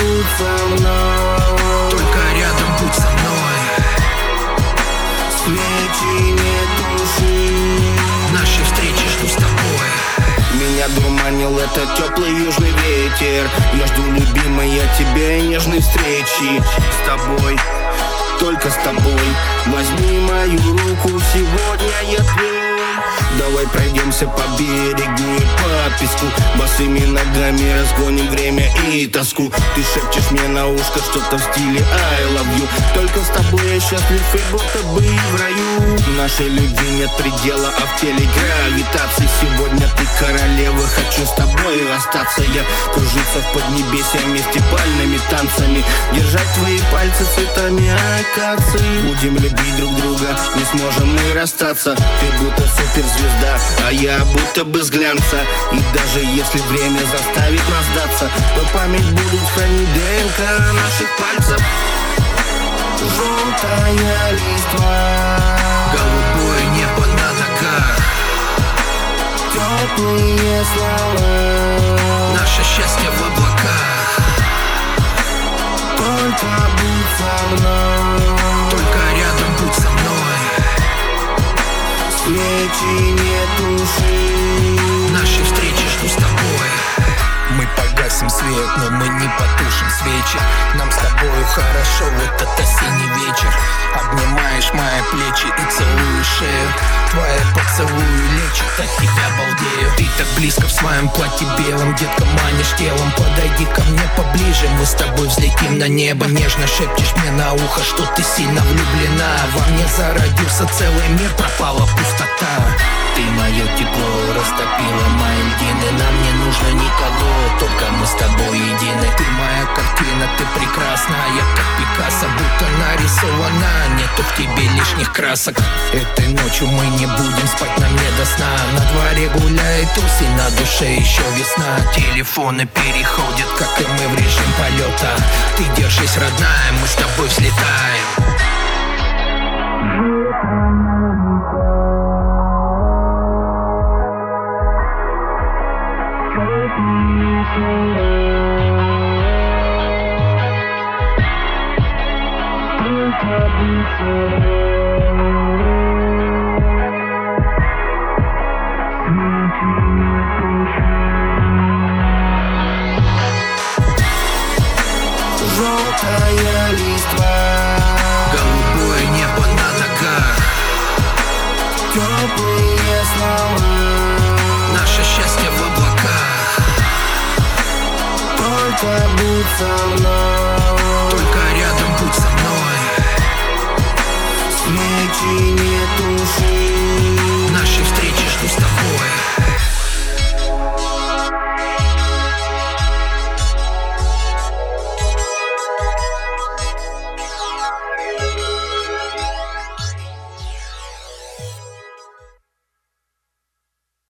будь со мной. Только рядом будь со мной. Свечи не туши. Нашей встречи жду с тобой. Меня дурманил этот теплый южный ветер. Я жду, любимая, тебя и нежной встречи с тобой, только с тобой. Возьми мою руку, сегодня я твой. Давай пройдемся по берегу и по песку. Босыми ногами разгоним время и тоску. Ты шепчешь мне на ушко что-то в стиле I love you. Только с тобой я счастлив и будто бы в раю. Нашей любви нет предела, а в теле гравитации. Сегодня ты королева, хочу с тобой остаться. Я кружиться в поднебесье вместе бальными танцами. Держать твои пальцы цветами акации. Будем любить друг друга, не сможем мы расстаться. Ты будто суперзвезда, а я будто бы с глянца. И даже если время заставит нас сдаться, то память будут хранить ДНК наших пальцев. Желтая листва, голубое небо на ногах, теплые слова, наше счастье в облаках. только будь со мной. Только рядом будь со мной. Свечи не туши. Нашей встречи жду с тобой. Мы погасим свет, но мы не потушим свечи. Нам с тобою хорошо в этот осенний вечер. Обнимаешь мои плечи и целуешь шею. Твои поцелуи лечат, от тебя балдею. Ты так близко в своем платье белом, детка, манишь телом. Подойди ко мне поближе, мы с тобой взлетим на небо. Нежно шепчешь мне на ухо, что ты сильно влюблена. Во мне зародился целый мир, пропала пустота. Ты мое тепло растопила мои льдины. Нам не нужно никого, только мы с тобой едины. Ты моя картина, ты прекрасна, я как Пикассо, будто нарисована. Нету в тебе лишних красок. Этой ночью мы не будем спать, нам не до сна. На дворе гуляет осень, на душе еще весна. Телефоны переходят, как и мы, в режим полета. Ты держись, родная, мы с тобой взлетаем. Желтая листва, голубое небо на ногах, теплые слова, наше счастье в облаках. только будь со мной.